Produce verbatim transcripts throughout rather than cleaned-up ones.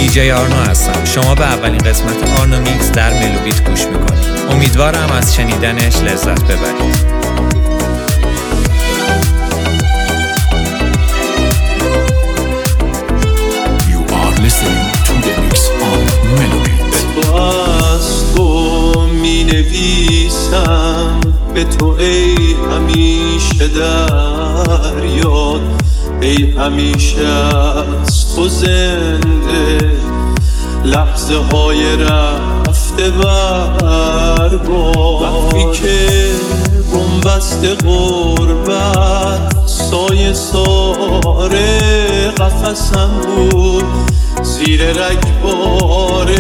دیجی آرنو هستم. شما به اولین قسمت آرنو میکس در ملوبیت گوش میکنید. امیدوارم از شنیدنش لذت ببرید. You are listening to the mix on Melobit. از تو می نویسم به تو ای همیشه در یاد، ای همیشه از تو زنده، لحظه های رفته بر باد. وقتی که بنبست غربت سایه ساره قفسم بود، زیر رگبار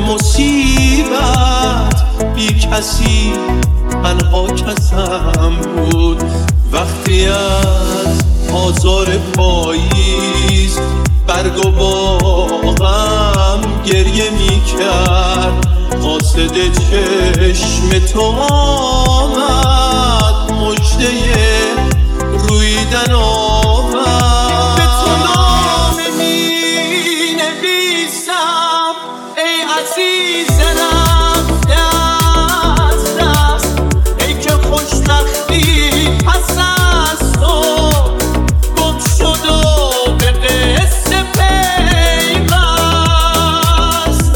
مصیبت بی کسی تنها کسم بود. وقتی از آزار پاییز برگ و باغم گریه می کرد، قاصد چشم تو آمد، مژده رویدن آورد. به تو نامه می نویسم ای عزیز رفته از دست، ای که خوشبختی پس از تو گم شد و به قصه پیوست.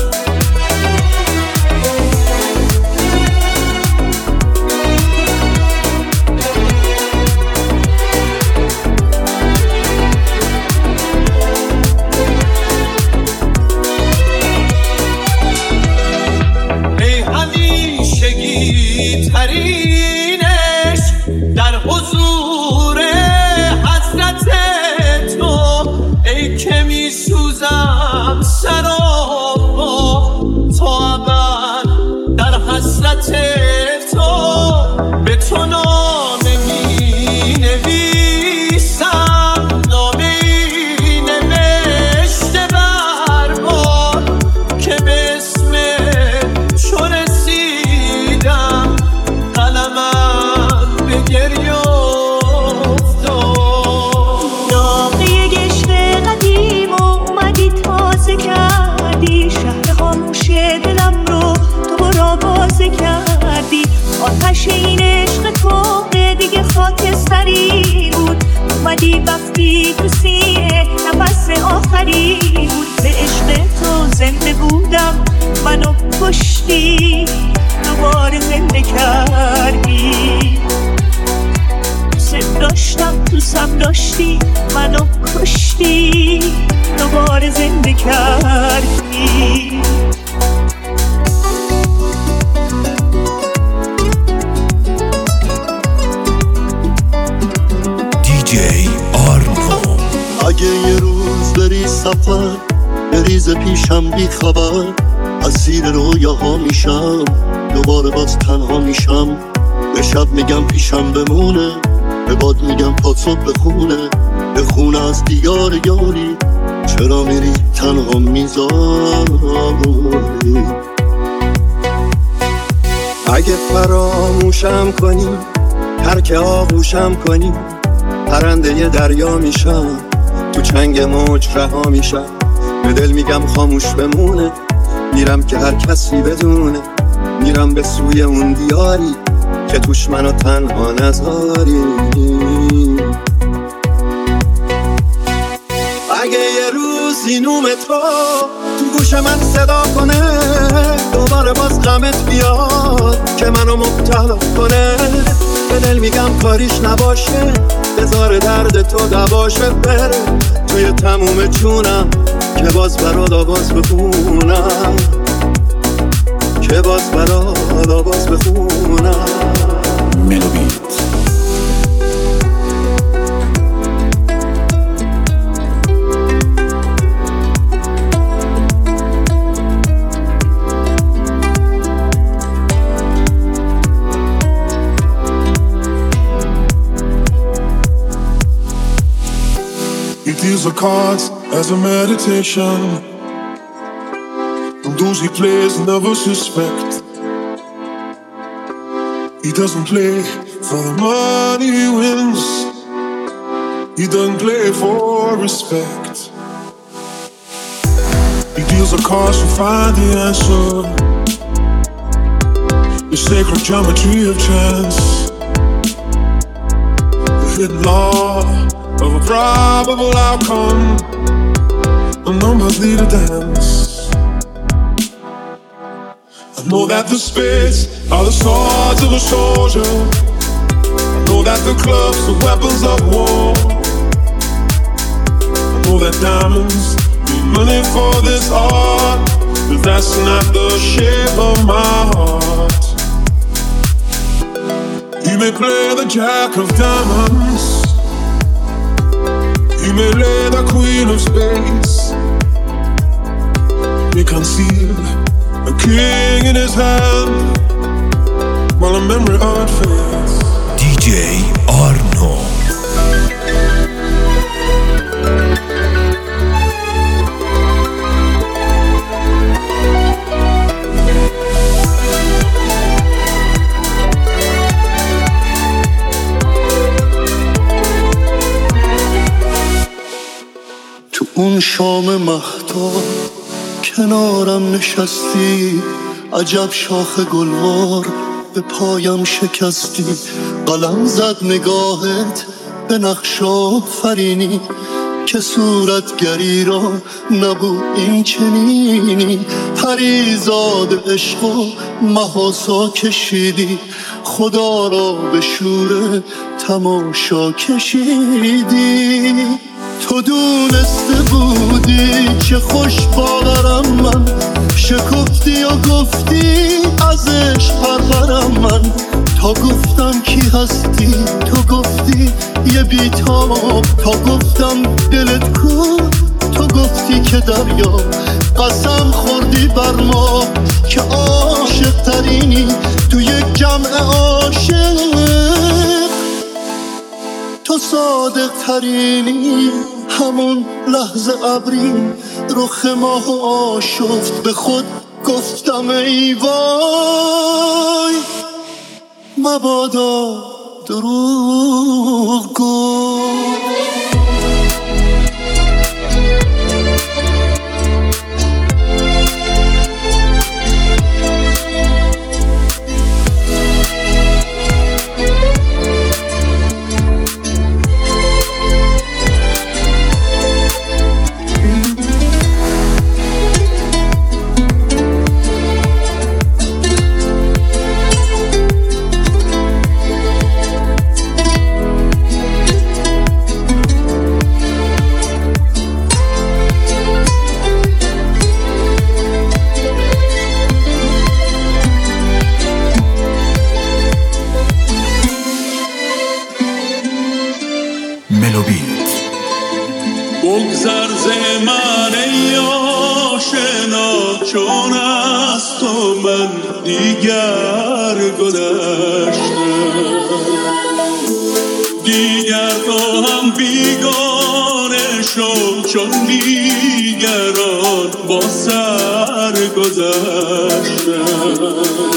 ای همیشگی ترینش در حضور حضرت تو، ای که می سوزم سراپا تا ابد در حسرت تو. به تو نامه می نویسم، نامه ای نوشته بر باد، که به اسم چو رسیدم قلمم به گریه افتاد. ناقه گشت قدیم اومدی تازه کردی، شهر خاموش دلم رو تو برا بازه کردی. آتش این عشق کهنه دیگه خاکستری بود، اومدی وقتی تو سینه نفس آخری بود. به عشق تو زنده بودم، منو کشتی دوباره زنده کردی. دوست داشتم دوستم داشتی، منو کشتی دوباره زنده کردی. دیجی آرنو. اگه یه روز بری سفر بریز پیشم بی خبر، اسیر رویاها میشم، دوباره باز تنها میشم. به شب میگم پیشم بمونه، به باد میگم پاتو بخونه، بخونه از دیار یاری، چرا میری تنها میذاری. اگه فراموشم کنی، ترک آغوشم کنی، پرنده ی دریا میشم، تو چنگ موج رها میشم. به دل میگم خاموش بمونه، میرم که هر کسی بدونه، میرم به سوی اون دیاری که توش منو تنها نذاری. اگه یه روزی نوم تو تو گوش من صدا کنه، دوباره باز غمت بیاد که منو مبتلا کنه، به دل میگم کاریش نباشه، بذار درد تو دواشه بره توی تموم جونم، که باز برات آواز بخونم، که باز برات آواز بخونم. Melobit. He deals the cards as a meditation, and those he plays never suspect. He doesn't play for the money he wins, he doesn't play for respect. He Wheels of cars will find the answer. The sacred geometry of chance, the hidden law of a probable outcome. The numbers lead a dance. I know that the spades are the swords of a soldier. I know that the clubs are weapons of war. I know that diamonds need money for this art, but that's not the shape of my heart. You may play the jack of diamonds, you may lay the queen of spades, you conceal a king in his hand while a memory of it fades. D J Arno. تو اون شام مهتاب کنارم نشستی، عجب شاخ گلوار به پایم شکستی. قلم زد نگاهت به نقش آفرینی که صورتگری را نبود این چنینی. پریزاد عشق و محاسا کشیدی، خدا را به شور تماشا کشیدی. تو دونسته بودی چه خوش باورم من، شکفتی و گفتی ازش پرورم من. تا گفتم کی هستی تو گفتی یه بیتاب، تا گفتم دلت کو تو گفتی که دریا. قسم خوردی بر ما که عاشق ترینی تو یک جمع عاشق، تو صادق ترینی. همون لحظه ابری رخ ماه آشفت، به خود گفتم ای وای مبادا دروغ گفت. بگذر ز من ای آشنا، چون از تو من دیگر گذشتم. دیگر تو هم بیگانه شو، چون دیگران با سر گذشتم.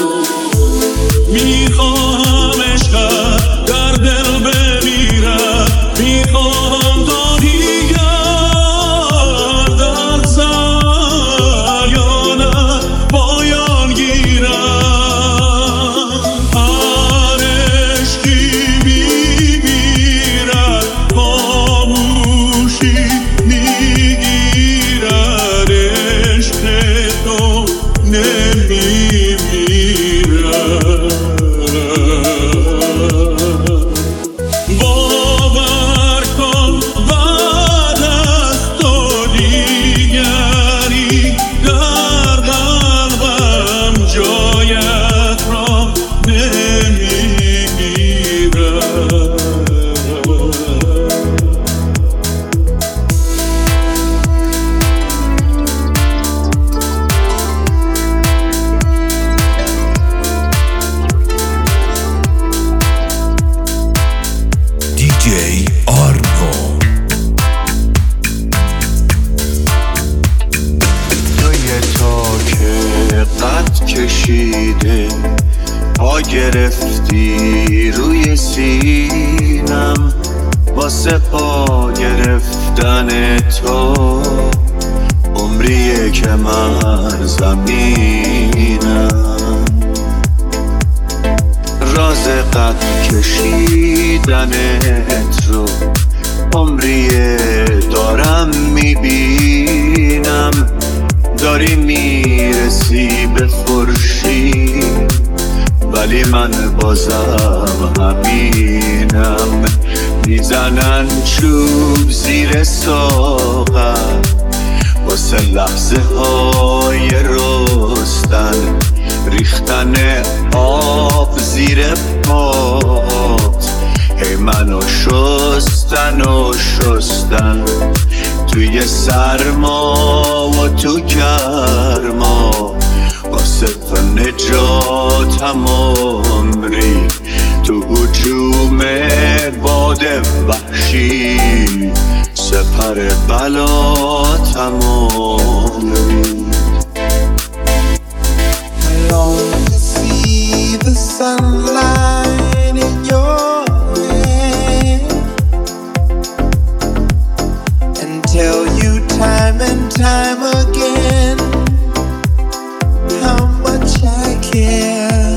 میخواهم عشقت در دل بمیرد، میخواهم تا دیگر در سایانت پایان گیرد. هر عشقی میمیرد، خاموشی میگیرد، عشق تو نمیمیرد. باور کن بعد از تو دیگری در قلبم جایت را نمیگیرد. دی جی آرنو. توی تا که قد کشیده پا گرفتی روی سینم، واسه پا گرفتن تو عمریه که من زمینم راز قد کشیدنت رو عمریه دارم میبینم داری میرسی به خورشید ولی من بازم همینم میزنن چوب زیر ساقم واسه لحظه های رستن ریختن آب زیر پات هی منو شستن و شستن توی سرما و تو گرما واسه تو نجاتم عمری تو هجوم باد وحشی سپر بلاتم عمری I long to see the sunlight in your hand and tell you time and time again how much I care.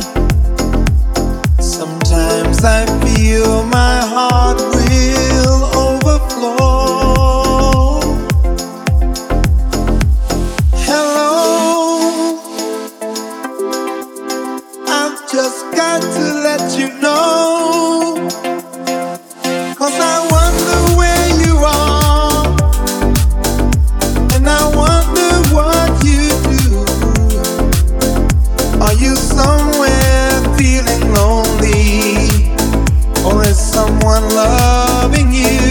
Sometimes I feel my heart will overflow. Hello, I've just got to let you know, 'cause I wonder where you are, and I wonder what you do. Are you somewhere feeling lonely, or is someone loving you?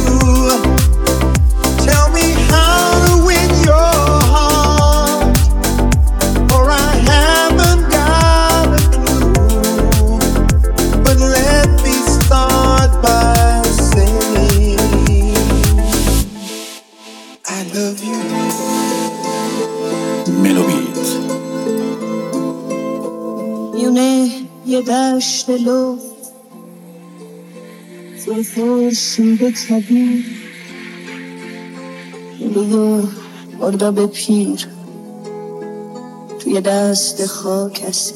Tell me how to win your heart, for I haven't got a clue. But let me start by saying I love you. Melobit. میونه یه دشت لفت توی خورشید کبیر دیگه مرداب پیر توی دست خاک هستی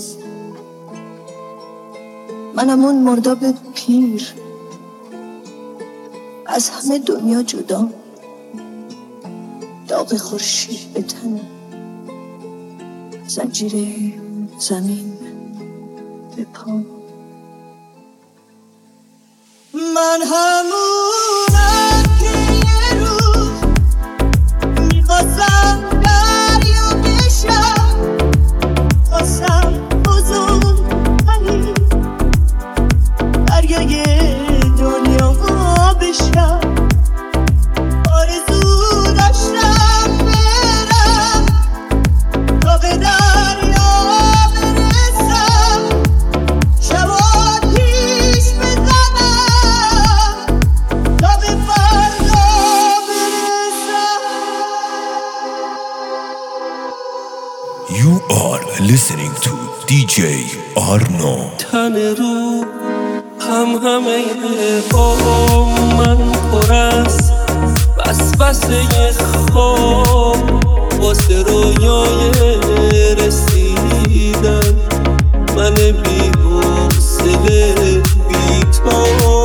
منم اون مرداب پیر از همه دنیا جدا داغ خورشید به تنم زنجیر زمین به پا من همونم که یه روز میخواستم دریا بشم خواستم بزرگ ترین دریای دنیا بشم آرزو داشتم برم تا به دریا برسم شبا پیش بزنم تا به فردا برسم. You are listening to دی جی Arno. تن رو هم همه با من پر است بس بس خواب واسه رویای رسیدن من بی حوصله بی تو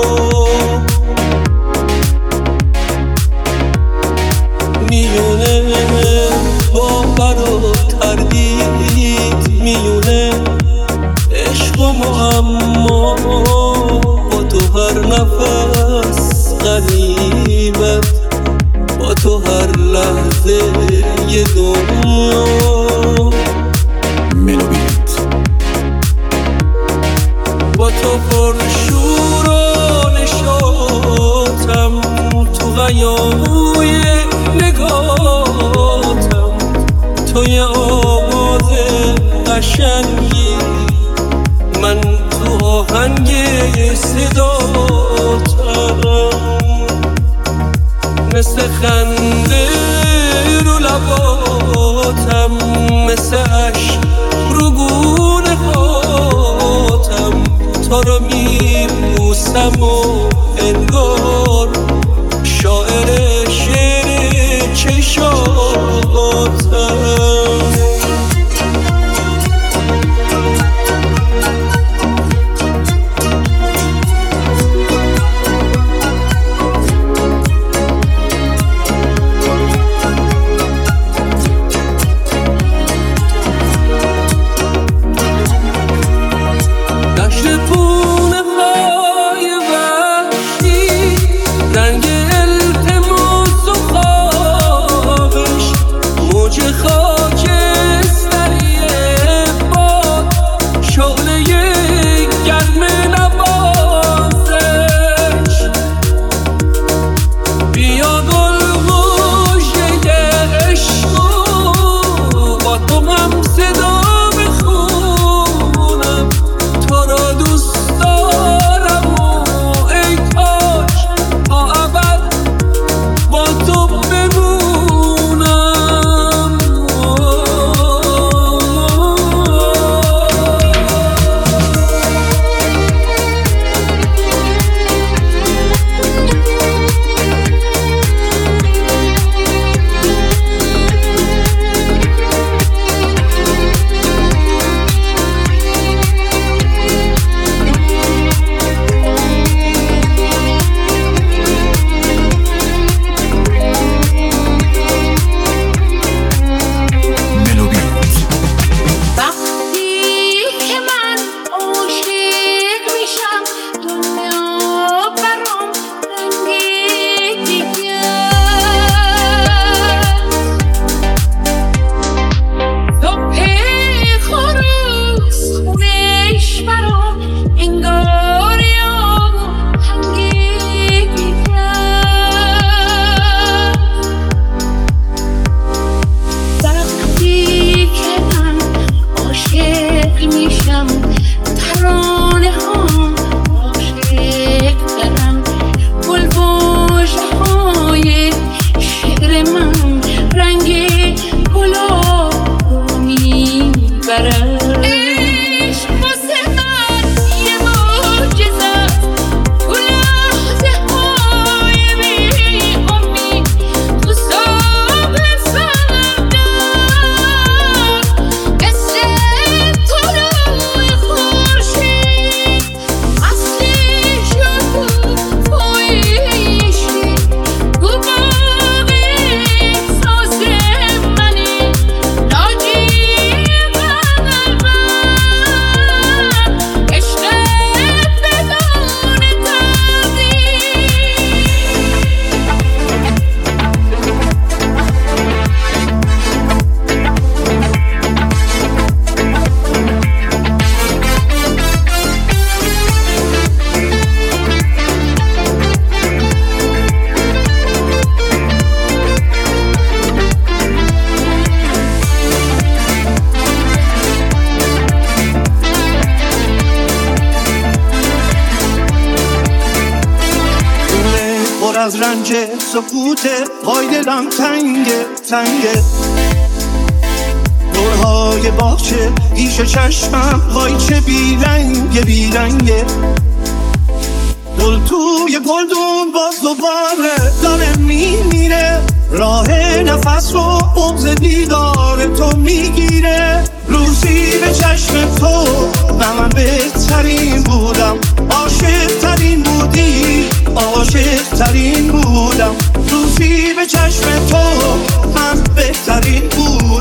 میونه باور و تردید میونه عشق و معما با تو هر نفس غنیمت با تو هر لحظه یه دنیا Melobit. با تو پر شور و نشاطم تو غیابوی نگاتم تو یه آواز قشنگی من تو آهنگ صداتم مثل خنده رو لباتم مثل عشق رو گونه هاتم تا رو میبوسم و انگار شاعر شعر چشاتم از رنج سکوت وای دلم تنگه تنگه دورهای باغچه پیش چشمم وای چه بیرنگه بیرنگه گل توی گلدون باز دوباره داره میمیره راه نفس رو بغض دیدار تو میگیره روزی به چشم تو من بهترین بودم عاشق ترین بودی عاشق ترین بودم روزی به چشم تو من بهترین بودم